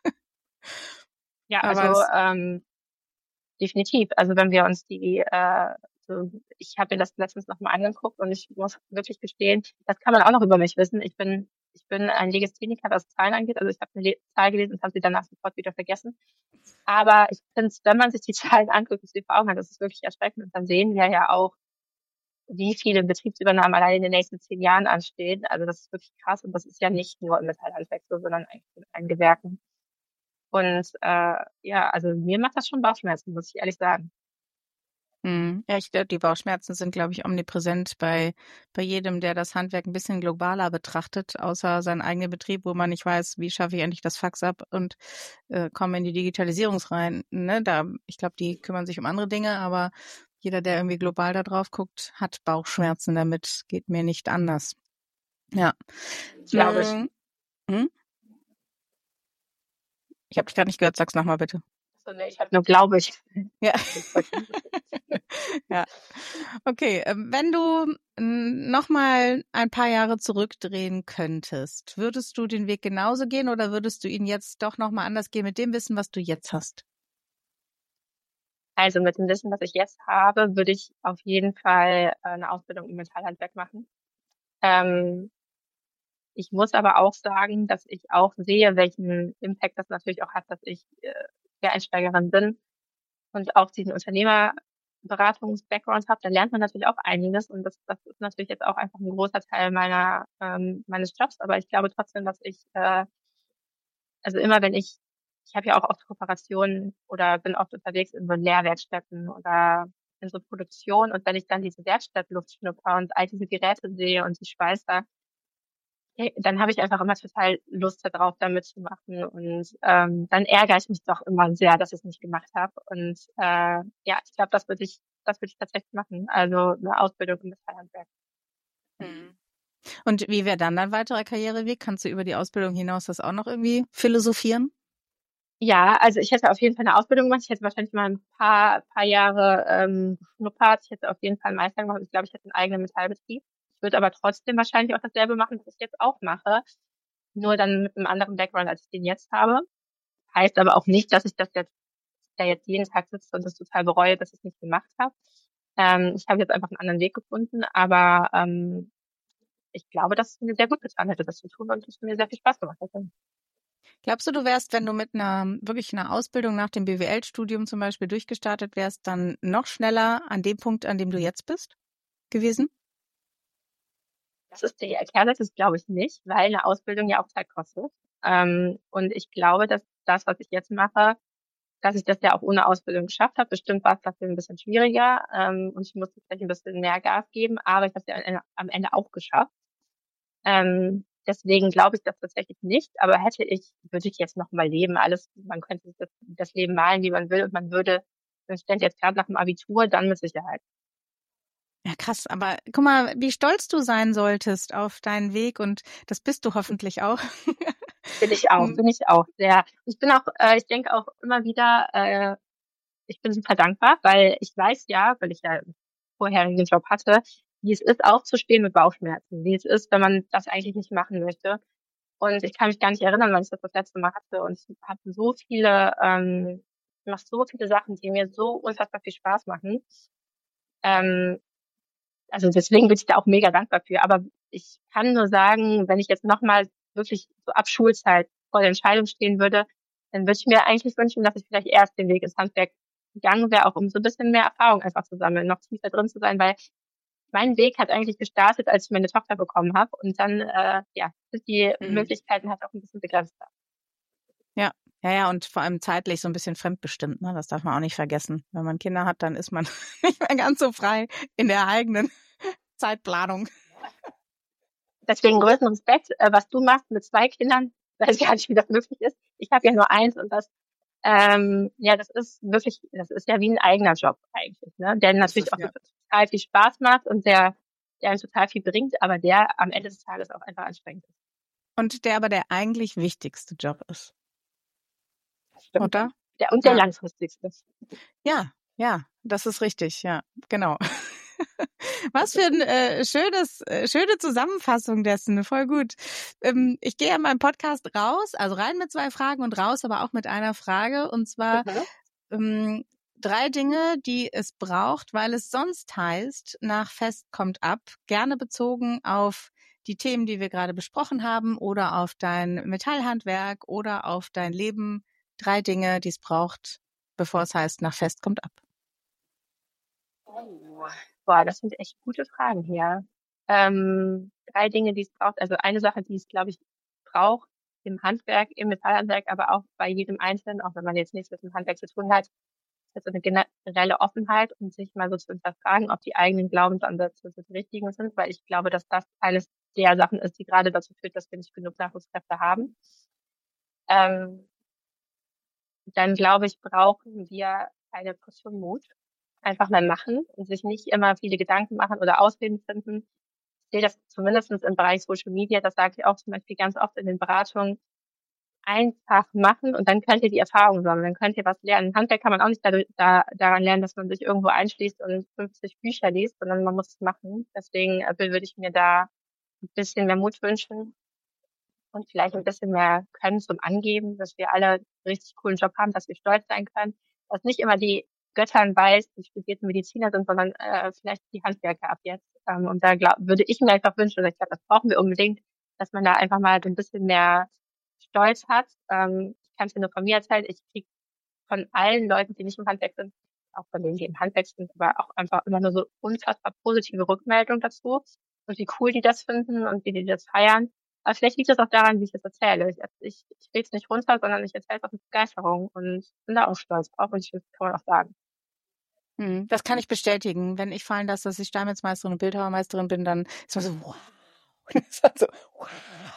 Ja, Aber also es, ähm, definitiv. Also wenn wir uns die, äh, so, ich habe mir das letztens nochmal angeguckt und ich muss wirklich gestehen, das kann man auch noch über mich wissen. Ich bin, ich bin ein Legastheniker, was Zahlen angeht. Also ich habe eine Le Zahl gelesen und habe sie danach sofort wieder vergessen. Aber ich finde, wenn man sich die Zahlen anguckt und sie vor Augen hat, das ist wirklich erschreckend. Und dann sehen wir ja auch, wie viele Betriebsübernahmen allein in den nächsten zehn Jahren anstehen. Also das ist wirklich krass und das ist ja nicht nur im Metallhandwerk so, sondern eigentlich in allen Gewerken. Und äh, ja, also mir macht das schon Bauchschmerzen, muss ich ehrlich sagen. hm, ja, ich glaube, die Bauchschmerzen sind, glaube ich, omnipräsent bei, bei jedem, der das Handwerk ein bisschen globaler betrachtet, außer seinen eigenen Betrieb, wo man nicht weiß, wie schaffe ich endlich das Fax ab und äh, komme in die Digitalisierung rein. Ne? Da, ich glaube, die kümmern sich um andere Dinge, aber jeder, der irgendwie global da drauf guckt, hat Bauchschmerzen damit. Geht mir nicht anders. Ja. Glaube ich. Hm, hm? Ich habe dich gerade nicht gehört. Sag's nochmal bitte. So, nee, ich habe nur glaube ich. Ja. Ja. Okay, ähm, wenn du mm, noch mal ein paar Jahre zurückdrehen könntest, würdest du den Weg genauso gehen oder würdest du ihn jetzt doch noch mal anders gehen mit dem Wissen, was du jetzt hast? Also mit dem Wissen, was ich jetzt habe, würde ich auf jeden Fall äh, eine Ausbildung im Metallhandwerk machen. Ähm, Ich muss aber auch sagen, dass ich auch sehe, welchen Impact das natürlich auch hat, dass ich äh, Quereinsteigerin bin und auch diesen Unternehmerberatungs-Background habe. Da lernt man natürlich auch einiges und das, das ist natürlich jetzt auch einfach ein großer Teil meiner ähm, meines Jobs. Aber ich glaube trotzdem, dass ich äh, also immer wenn ich ich habe ja auch oft Kooperationen oder bin oft unterwegs in so Lehrwerkstätten oder in so Produktion und wenn ich dann diese Werkstattluft schnuppere und all diese Geräte sehe und die Schweißer, hey, dann habe ich einfach immer total Lust darauf, da mitzumachen und ähm, dann ärgere ich mich doch immer sehr, dass ich es nicht gemacht habe und äh, ja, ich glaube, das würde ich das würde ich tatsächlich machen, also eine Ausbildung im Metallhandwerk. Mhm. Und wie wäre dann dein weiterer Karriereweg? Kannst du über die Ausbildung hinaus das auch noch irgendwie philosophieren? Ja, also ich hätte auf jeden Fall eine Ausbildung gemacht. Ich hätte wahrscheinlich mal ein paar paar Jahre ähm, geschnuppert. Ich hätte auf jeden Fall 'n Meister gemacht. Ich glaube, ich hätte einen eigenen Metallbetrieb. Ich würde aber trotzdem wahrscheinlich auch dasselbe machen, was ich jetzt auch mache, nur dann mit einem anderen Background, als ich den jetzt habe. Heißt aber auch nicht, dass ich das jetzt da jetzt jeden Tag sitze und das total bereue, dass ich's nicht gemacht habe. Ähm, ich habe jetzt einfach einen anderen Weg gefunden, aber ähm, ich glaube, dass es mir sehr gut getan hätte, das zu tun und es mir sehr viel Spaß gemacht hätte. Glaubst du, du wärst, wenn du mit einer wirklich einer Ausbildung nach dem B W L-Studium zum Beispiel durchgestartet wärst, dann noch schneller an dem Punkt, an dem du jetzt bist, gewesen? Das ist die Kehrseite, das glaube ich nicht, weil eine Ausbildung ja auch Zeit kostet. Ähm, und ich glaube, dass das, was ich jetzt mache, dass ich das ja auch ohne Ausbildung geschafft habe. Bestimmt war es dafür ein bisschen schwieriger ähm, und ich musste vielleicht ein bisschen mehr Gas geben, aber ich habe es ja am Ende, am Ende auch geschafft. Ähm, deswegen glaube ich das tatsächlich nicht. Aber hätte ich, würde ich jetzt noch mal leben. Alles, man könnte sich das, das Leben malen, wie man will, und man würde, man stellt jetzt gerade nach dem Abitur, dann mit Sicherheit. Ja, krass. Aber guck mal, wie stolz du sein solltest auf deinen Weg und das bist du hoffentlich auch. Bin ich auch, bin ich auch sehr. Ich bin auch, äh, ich denke auch immer wieder, äh, ich bin super dankbar, weil ich weiß ja, weil ich ja einen vorherigen Job hatte, wie es ist, aufzustehen mit Bauchschmerzen, wie es ist, wenn man das eigentlich nicht machen möchte. Und ich kann mich gar nicht erinnern, wann ich das das letzte Mal hatte. Und ich habe so viele, ähm, ich mache so viele Sachen, die mir so unfassbar viel Spaß machen. Ähm, also deswegen bin ich da auch mega dankbar für. Aber ich kann nur sagen, wenn ich jetzt nochmal wirklich so ab Schulzeit vor der Entscheidung stehen würde, dann würde ich mir eigentlich wünschen, dass ich vielleicht erst den Weg ins Handwerk gegangen wäre, auch um so ein bisschen mehr Erfahrung einfach zu sammeln, noch tiefer drin zu sein, weil mein Weg hat eigentlich gestartet, als ich meine Tochter bekommen habe. Und dann, äh, ja, sind die Mhm. Möglichkeiten halt auch ein bisschen begrenzter. Ja, ja, ja, und vor allem zeitlich so ein bisschen fremdbestimmt, ne? Das darf man auch nicht vergessen. Wenn man Kinder hat, dann ist man nicht mehr ganz so frei in der eigenen Zeitplanung. Deswegen größten Respekt, äh, was du machst mit zwei Kindern. Weiß gar nicht, wie das möglich ist. Ich habe ja nur eins und das, ähm, ja, das ist wirklich, das ist ja wie ein eigener Job eigentlich, ne? Der Das natürlich ist, auch ja. total viel Spaß macht und der, der einem total viel bringt, aber der am Ende des Tages auch einfach anstrengend ist. Und der aber der eigentlich wichtigste Job ist, Das stimmt. oder? Der, und der Ja. langfristigste. Ja, ja, das ist richtig, ja, genau. Was für ein äh, schönes, äh, schöne Zusammenfassung dessen, voll gut. Ähm, ich gehe ja in meinem Podcast raus, also rein mit zwei Fragen und raus, aber auch mit einer Frage, und zwar Mhm. ähm, drei Dinge, die es braucht, weil es sonst heißt, nach Fest kommt ab, gerne bezogen auf die Themen, die wir gerade besprochen haben oder auf dein Metallhandwerk oder auf dein Leben. Drei Dinge, die es braucht, bevor es heißt, nach Fest kommt ab. Oh. Boah, das sind echt gute Fragen hier. Ähm, drei Dinge, die es braucht. Also eine Sache, die es, glaube ich, braucht im Handwerk, im Metallhandwerk, aber auch bei jedem Einzelnen, auch wenn man jetzt nichts mit dem Handwerk zu tun hat, ist so eine generelle Offenheit und sich mal so zu hinterfragen, ob die eigenen Glaubensansätze so die richtigen sind, weil ich glaube, dass das eines der Sachen ist, die gerade dazu führt, dass wir nicht genug Nachwuchskräfte haben. Ähm, dann glaube ich, brauchen wir eine Portion Mut. Einfach mal machen und sich nicht immer viele Gedanken machen oder Ausreden finden. Ich sehe das zumindest im Bereich Social Media, das sage ich auch zum Beispiel ganz oft in den Beratungen, einfach machen und dann könnt ihr die Erfahrung sammeln, dann könnt ihr was lernen. Handwerk kann man auch nicht dadurch, da, daran lernen, dass man sich irgendwo einschließt und fünfzig Bücher liest, sondern man muss es machen. Deswegen äh, würde ich mir da ein bisschen mehr Mut wünschen und vielleicht ein bisschen mehr Können zum Angeben, dass wir alle einen richtig coolen Job haben, dass wir stolz sein können, dass nicht immer die Götter in Weiß, die studierten Mediziner sind, sondern äh, vielleicht die Handwerker ab jetzt. Ähm, und da glaub, würde ich mir einfach wünschen, oder ich glaube, das brauchen wir unbedingt, dass man da einfach mal so ein bisschen mehr Stolz hat. Ähm, ich kann es dir nur von mir erzählen, ich kriege von allen Leuten, die nicht im Handwerk sind, auch von denen, die im Handwerk sind, aber auch einfach immer nur so unfassbar positive Rückmeldungen dazu und wie cool die das finden und wie die das feiern. Aber vielleicht liegt das auch daran, wie ich das erzähle. Ich, ich, ich rede es nicht runter, sondern ich erzähle es auch mit Begeisterung und bin da auch stolz drauf und ich finde, das kann man auch sagen. Hm, das kann ich bestätigen. Wenn ich fallen lasse, dass ich Steinmetzmeisterin und Bildhauermeisterin bin, dann ist man so, wow. so, wow.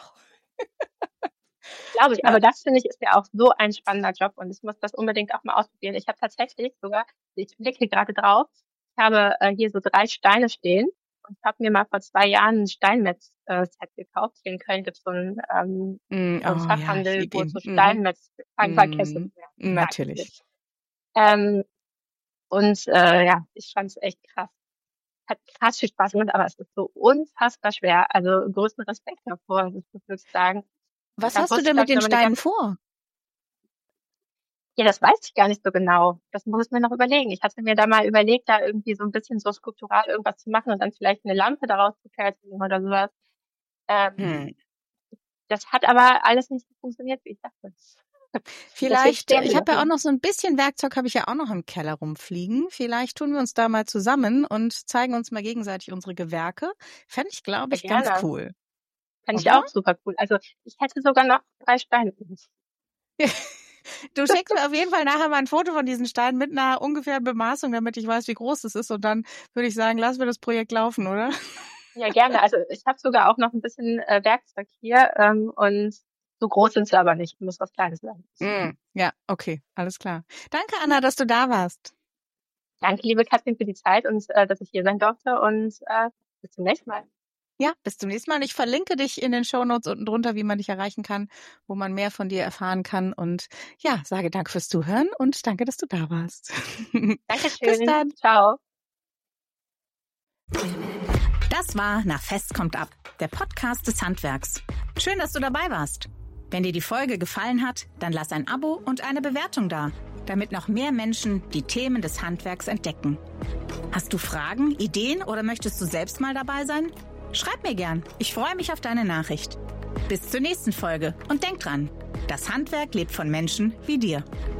Glaube ich, aber das finde ich ist ja auch so ein spannender Job und ich muss das unbedingt auch mal ausprobieren. Ich habe tatsächlich sogar, ich blicke gerade drauf, ich habe äh, hier so drei Steine stehen und habe mir mal vor zwei Jahren ein Steinmetz-Set gekauft. Hier in Köln gibt es so einen, ähm, Mm, so einen oh, Fachhandel, ja, wo es so mhm. Steinmetz, Mm, Kessel, natürlich. ähm, und äh, ja, ich fand es echt krass. Hat krass viel Spaß gemacht, aber es ist so unfassbar schwer. Also größten Respekt davor, das muss ich wirklich sagen. Was Da hast du wusste denn ich, mit den glaub ich, noch Steinen nicht vor? Ja, das weiß ich gar nicht so genau. Das muss ich mir noch überlegen. Ich hatte mir da mal überlegt, da irgendwie so ein bisschen so skulptural irgendwas zu machen und dann vielleicht eine Lampe daraus zu fertigen oder sowas. Ähm, Hm. Das hat aber alles nicht so funktioniert, wie ich dachte. Deswegen Vielleicht, stehen ich wir habe ja noch auch noch so ein bisschen Werkzeug, habe ich ja auch noch im Keller rumfliegen. Vielleicht tun wir uns da mal zusammen und zeigen uns mal gegenseitig unsere Gewerke. Fände ich, glaube ich, Ja, ganz gerne. cool. Fand ich Oder? auch super cool. Also ich hätte sogar noch drei Steine. Du schickst mir auf jeden Fall nachher mal ein Foto von diesen Steinen mit einer ungefähren Bemaßung, damit ich weiß, wie groß das ist. Und dann würde ich sagen, lassen wir das Projekt laufen, oder? Ja, gerne. Also ich habe sogar auch noch ein bisschen äh, Werkzeug hier ähm, und so groß sind sie aber nicht. Muss was Kleines sein. Mm, ja, okay, alles klar. Danke, Anna, dass du da warst. Danke, liebe Katrin, für die Zeit und äh, dass ich hier sein durfte und äh, bis zum nächsten Mal. Ja, bis zum nächsten Mal. Und ich verlinke dich in den Shownotes unten drunter, wie man dich erreichen kann, wo man mehr von dir erfahren kann. Und ja, sage danke fürs Zuhören und danke, dass du da warst. Dankeschön. Bis dann. Ciao. Das war Nach Fest kommt ab, der Podcast des Handwerks. Schön, dass du dabei warst. Wenn dir die Folge gefallen hat, dann lass ein Abo und eine Bewertung da, damit noch mehr Menschen die Themen des Handwerks entdecken. Hast du Fragen, Ideen oder möchtest du selbst mal dabei sein? Schreib mir gern. Ich freue mich auf deine Nachricht. Bis zur nächsten Folge und denk dran, das Handwerk lebt von Menschen wie dir.